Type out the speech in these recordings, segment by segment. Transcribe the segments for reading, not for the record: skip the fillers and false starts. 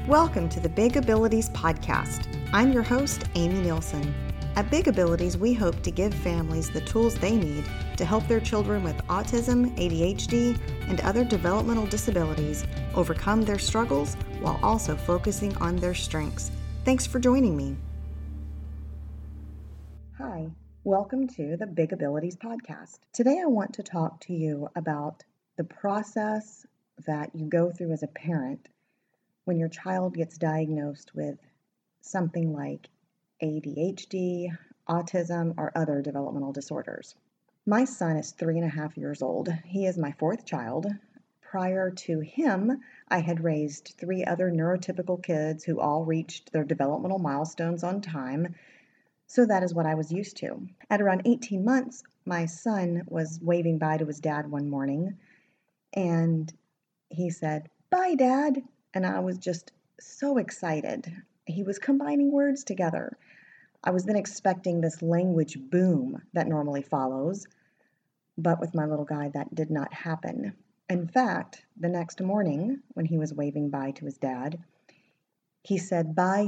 Welcome to the Big Abilities Podcast. I'm your host, Amy Nielsen. At Big Abilities, we hope to give families the tools they need to help their children with autism, ADHD, and other developmental disabilities overcome their struggles while also focusing on their strengths. Thanks for joining me. Hi, welcome to the Big Abilities Podcast. Today I want to talk to you about the process that you go through as a parent when your child gets diagnosed with something like ADHD, autism, or other developmental disorders. My son is 3.5 years old. He is my fourth child. Prior to him, I had raised 3 other neurotypical kids who all reached their developmental milestones on time, so that is what I was used to. At around 18 months, my son was waving bye to his dad one morning, and he said, "Bye, Dad." And I was just so excited. He was combining words together. I was then expecting this language boom that normally follows, but with my little guy, that did not happen. In fact, the next morning, when he was waving bye to his dad, he said, "Bye."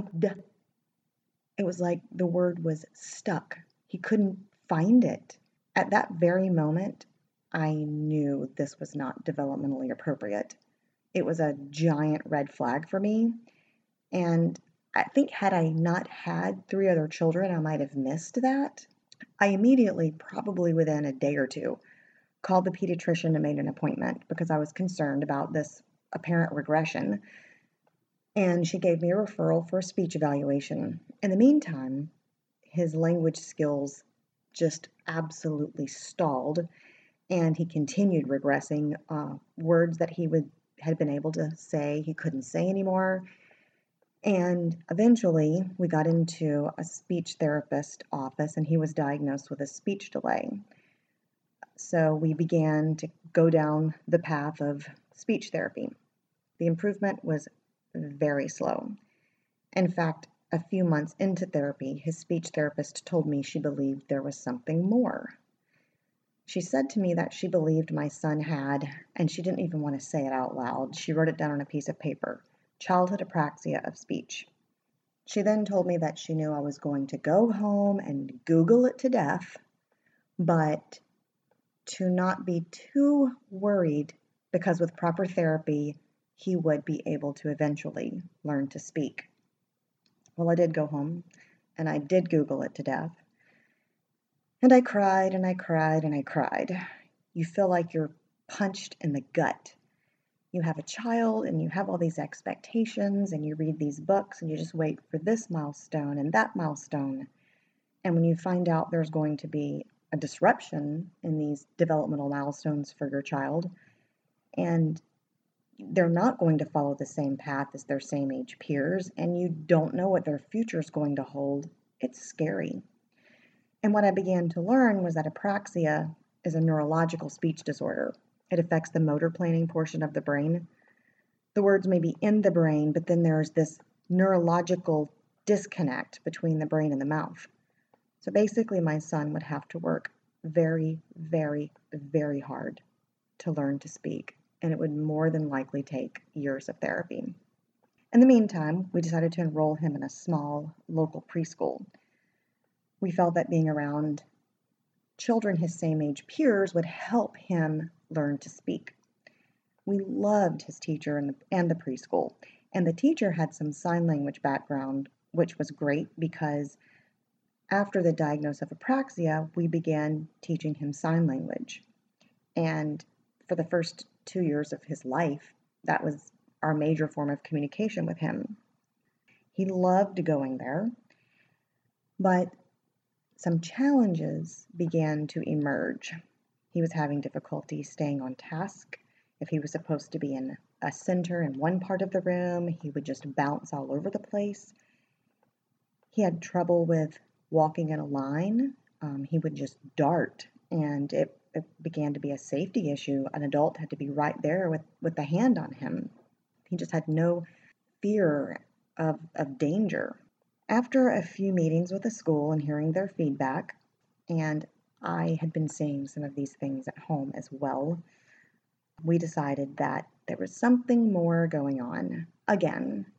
It was like the word was stuck. He couldn't find it. At that very moment, I knew this was not developmentally appropriate. It was a giant red flag for me. And I think had I not had 3 other children, I might have missed that. I immediately, probably within a day or two, called the pediatrician and made an appointment because I was concerned about this apparent regression. And she gave me a referral for a speech evaluation. In the meantime, his language skills just absolutely stalled, and he continued regressing. Words that he had been able to say, he couldn't say anymore. And eventually, we got into a speech therapist office, and he was diagnosed with a speech delay. So we began to go down the path of speech therapy. The improvement was very slow. In fact, a few months into therapy, his speech therapist told me she believed there was something more. She said to me that she believed my son had, and she didn't even want to say it out loud, she wrote it down on a piece of paper, childhood apraxia of speech. She then told me that she knew I was going to go home and Google it to death, but to not be too worried because with proper therapy, he would be able to eventually learn to speak. Well, I did go home, and I did Google it to death. And I cried and I cried and I cried. You feel like you're punched in the gut. You have a child and you have all these expectations and you read these books and you just wait for this milestone and that milestone. And when you find out there's going to be a disruption in these developmental milestones for your child, and they're not going to follow the same path as their same age peers, and you don't know what their future is going to hold, it's scary. And what I began to learn was that apraxia is a neurological speech disorder. It affects the motor planning portion of the brain. The words may be in the brain, but then there's this neurological disconnect between the brain and the mouth. So basically, my son would have to work very, very, very hard to learn to speak, and it would more than likely take years of therapy. In the meantime, we decided to enroll him in a small local preschool. We felt that being around children his same age peers would help him learn to speak. We loved his teacher and the preschool, and the teacher had some sign language background, which was great because after the diagnosis of apraxia, we began teaching him sign language. And for the first 2 years of his life, that was our major form of communication with him. He loved going there, but some challenges began to emerge. He was having difficulty staying on task. If he was supposed to be in a center in one part of the room, he would just bounce all over the place. He had trouble with walking in a line. He would just dart, and it began to be a safety issue. An adult had to be right there with the hand on him. He just had no fear of danger. After a few meetings with the school and hearing their feedback, and I had been seeing some of these things at home as well, we decided that there was something more going on. Again,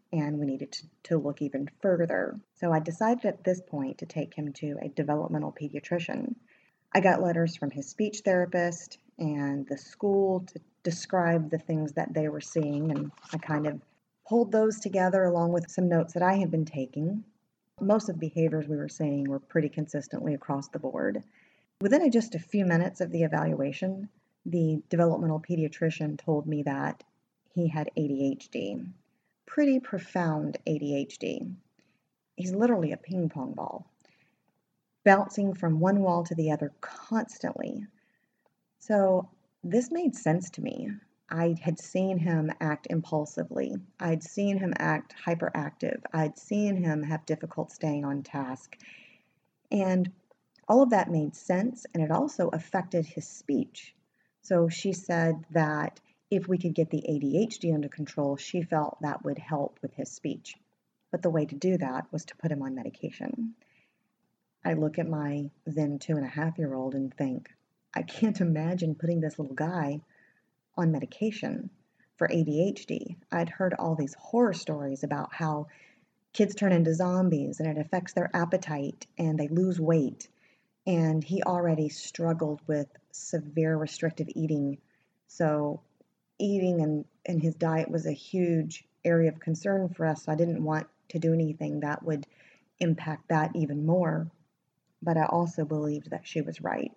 and we needed to look even further. So I decided at this point to take him to a developmental pediatrician. I got letters from his speech therapist and the school to describe the things that they were seeing, and I kind of pulled those together along with some notes that I had been taking. Most of the behaviors we were seeing were pretty consistently across the board. Within just a few minutes of the evaluation, the developmental pediatrician told me that he had ADHD, pretty profound ADHD. He's literally a ping pong ball, bouncing from one wall to the other constantly. So this made sense to me. I had seen him act impulsively. I'd seen him act hyperactive. I'd seen him have difficult staying on task. And all of that made sense, and it also affected his speech. So she said that if we could get the ADHD under control, she felt that would help with his speech. But the way to do that was to put him on medication. I look at my then 2.5-year-old and think, I can't imagine putting this little guy on medication for ADHD. I'd heard all these horror stories about how kids turn into zombies and it affects their appetite and they lose weight. And he already struggled with severe restrictive eating. So eating and his diet was a huge area of concern for us. So I didn't want to do anything that would impact that even more. But I also believed that she was right.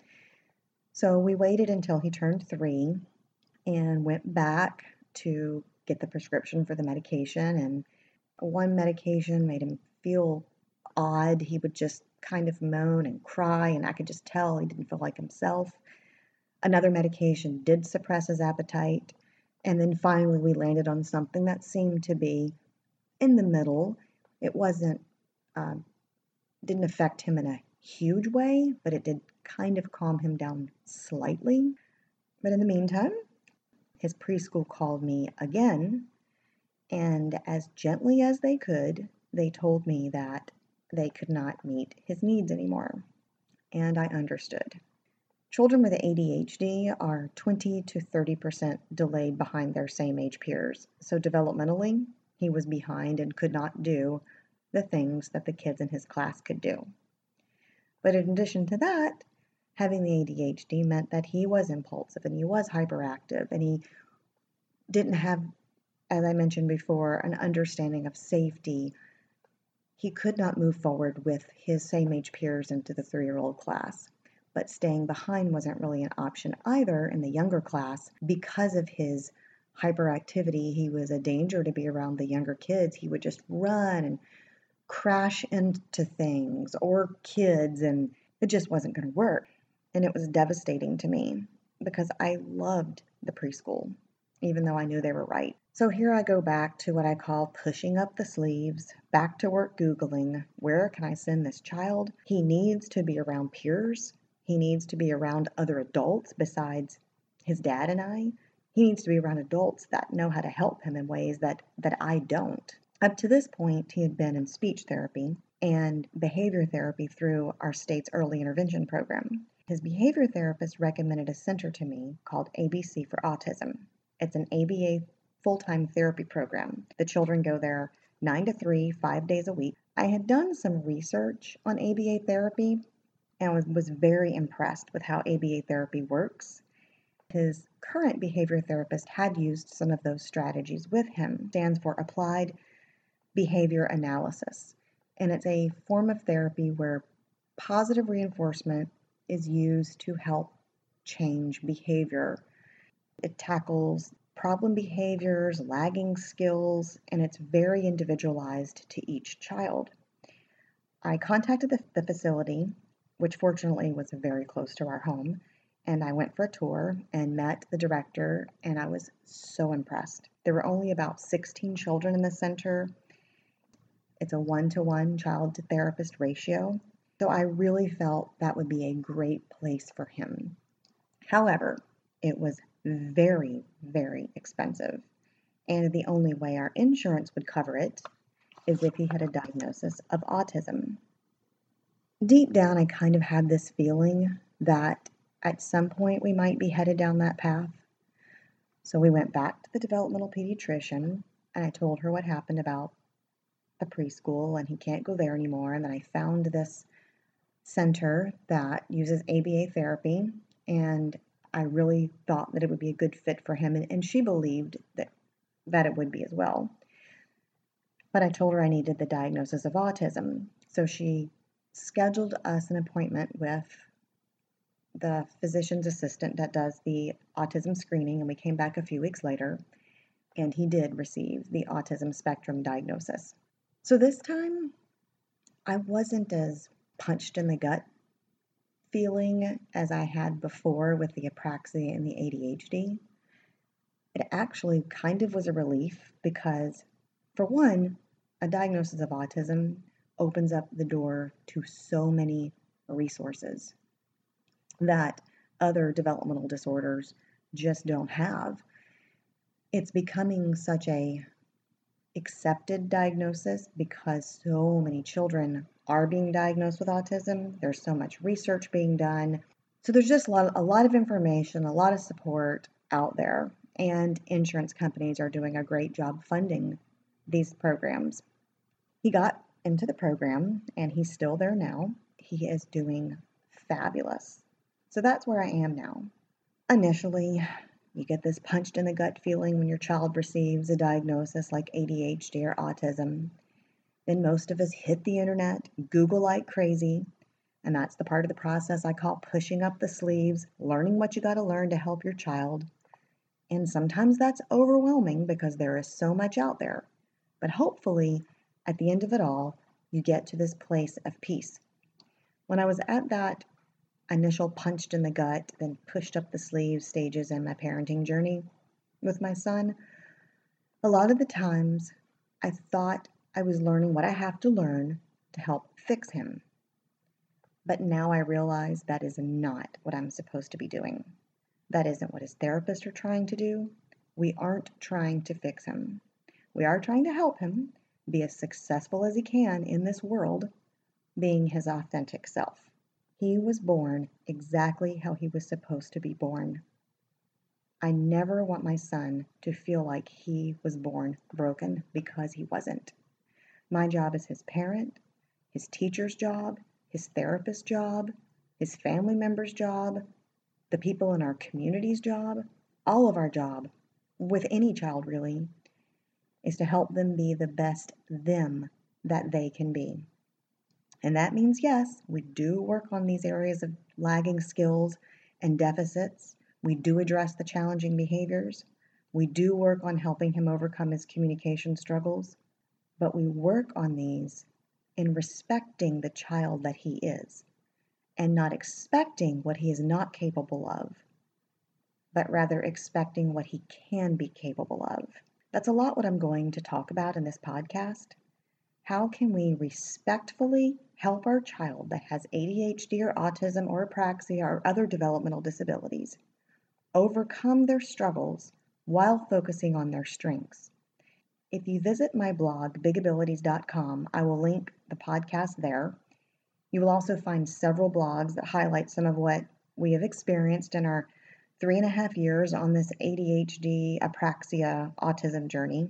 So we waited until he turned 3 and went back to get the prescription for the medication. And one medication made him feel odd. He would just kind of moan and cry, and I could just tell he didn't feel like himself. Another medication did suppress his appetite. And then finally we landed on something that seemed to be in the middle. It didn't affect him in a huge way, but it did kind of calm him down slightly. But in the meantime, his preschool called me again, and as gently as they could, they told me that they could not meet his needs anymore. And I understood. Children with ADHD are 20 to 30% delayed behind their same age peers. So developmentally, he was behind and could not do the things that the kids in his class could do. But in addition to that, having the ADHD meant that he was impulsive and he was hyperactive and he didn't have, as I mentioned before, an understanding of safety. He could not move forward with his same age peers into the 3-year-old class. But staying behind wasn't really an option either in the younger class because of his hyperactivity. He was a danger to be around the younger kids. He would just run and crash into things or kids, and it just wasn't going to work. And it was devastating to me because I loved the preschool, even though I knew they were right. So here I go back to what I call pushing up the sleeves, back to work Googling, where can I send this child? He needs to be around peers. He needs to be around other adults besides his dad and I. He needs to be around adults that know how to help him in ways that I don't. Up to this point, he had been in speech therapy and behavior therapy through our state's early intervention program. His behavior therapist recommended a center to me called ABC for Autism. It's an ABA full-time therapy program. The children go there 9 to 3, 5 days a week. I had done some research on ABA therapy and was very impressed with how ABA therapy works. His current behavior therapist had used some of those strategies with him. It stands for Applied Behavior Analysis. And it's a form of therapy where positive reinforcement is used to help change behavior. It tackles problem behaviors, lagging skills, and it's very individualized to each child. I contacted the facility, which fortunately was very close to our home, and I went for a tour and met the director, and I was so impressed. There were only about 16 children in the center. It's a 1-to-1 child to therapist ratio, so I really felt that would be a great place for him. However, it was very, very expensive, and the only way our insurance would cover it is if he had a diagnosis of autism. Deep down, I kind of had this feeling that at some point we might be headed down that path. So we went back to the developmental pediatrician, and I told her what happened about the preschool and he can't go there anymore. And then I found this center that uses ABA therapy, and I really thought that it would be a good fit for him, and she believed that it would be as well. But I told her I needed the diagnosis of autism. So she scheduled us an appointment with the physician's assistant that does the autism screening, and we came back a few weeks later, and he did receive the autism spectrum diagnosis. So this time, I wasn't as punched in the gut feeling as I had before with the apraxia and the ADHD. It actually kind of was a relief because, for one, a diagnosis of autism opens up the door to so many resources that other developmental disorders just don't have. It's becoming such a accepted diagnosis because so many children are being diagnosed with autism. There's so much research being done. So there's just a lot of information, a lot of support out there, and insurance companies are doing a great job funding these programs. He got into the program and he's still there now. He is doing fabulous. So that's where I am now. Initially, you get this punched in the gut feeling when your child receives a diagnosis like ADHD or autism. Then most of us hit the internet, Google like crazy, and that's the part of the process I call pushing up the sleeves, learning what you got to learn to help your child. And sometimes that's overwhelming because there is so much out there. But hopefully, at the end of it all, you get to this place of peace. When I was at that initial punched in the gut, then pushed up the sleeves stages in my parenting journey with my son, a lot of the times I thought I was learning what I have to learn to help fix him. But now I realize that is not what I'm supposed to be doing. That isn't what his therapists are trying to do. We aren't trying to fix him. We are trying to help him be as successful as he can in this world, being his authentic self. He was born exactly how he was supposed to be born. I never want my son to feel like he was born broken because he wasn't. My job is his parent, his teacher's job, his therapist's job, his family member's job, the people in our community's job, all of our job, with any child really, is to help them be the best them that they can be. And that means, yes, we do work on these areas of lagging skills and deficits. We do address the challenging behaviors. We do work on helping him overcome his communication struggles. But we work on these in respecting the child that he is and not expecting what he is not capable of, but rather expecting what he can be capable of. That's a lot what I'm going to talk about in this podcast. How can we respectfully help our child that has ADHD or autism or apraxia or other developmental disabilities overcome their struggles while focusing on their strengths? If you visit my blog, bigabilities.com, I will link the podcast there. You will also find several blogs that highlight some of what we have experienced in our 3.5 years on this ADHD, apraxia, autism journey.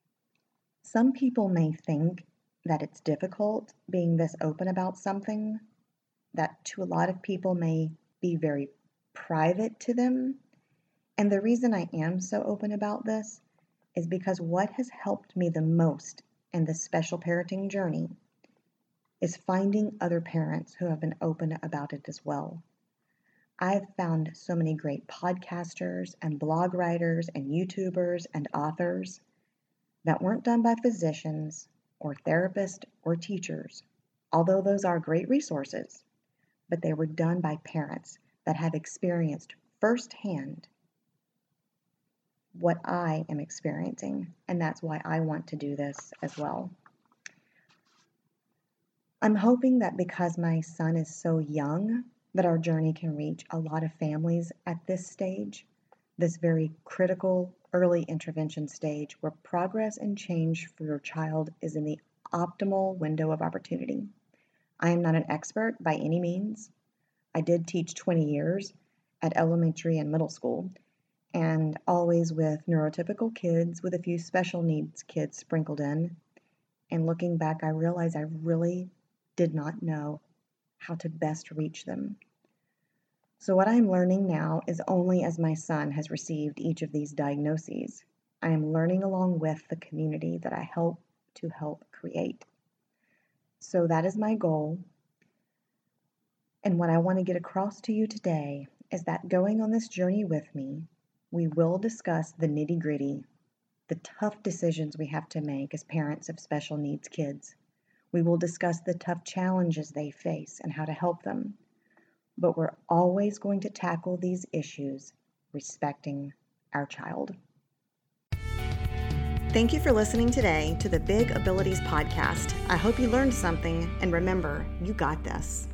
Some people may think that it's difficult being this open about something that to a lot of people may be very private to them. And the reason I am so open about this is because what has helped me the most in this special parenting journey is finding other parents who have been open about it as well. I've found so many great podcasters and blog writers and YouTubers and authors that weren't done by physicians or therapists or teachers, although those are great resources, but they were done by parents that have experienced firsthand what I am experiencing, and that's why I want to do this as well. I'm hoping that because my son is so young, that our journey can reach a lot of families at this stage, this very critical early intervention stage where progress and change for your child is in the optimal window of opportunity. I am not an expert by any means. I did teach 20 years at elementary and middle school, and always with neurotypical kids with a few special needs kids sprinkled in. And looking back, I realized I really did not know how to best reach them. So, what I am learning now is only as my son has received each of these diagnoses, I am learning along with the community that I help to help create. So, that is my goal. And what I want to get across to you today is that going on this journey with me, we will discuss the nitty gritty, the tough decisions we have to make as parents of special needs kids. We will discuss the tough challenges they face and how to help them. But we're always going to tackle these issues respecting our child. Thank you for listening today to the Big Abilities Podcast. I hope you learned something, and remember, you got this.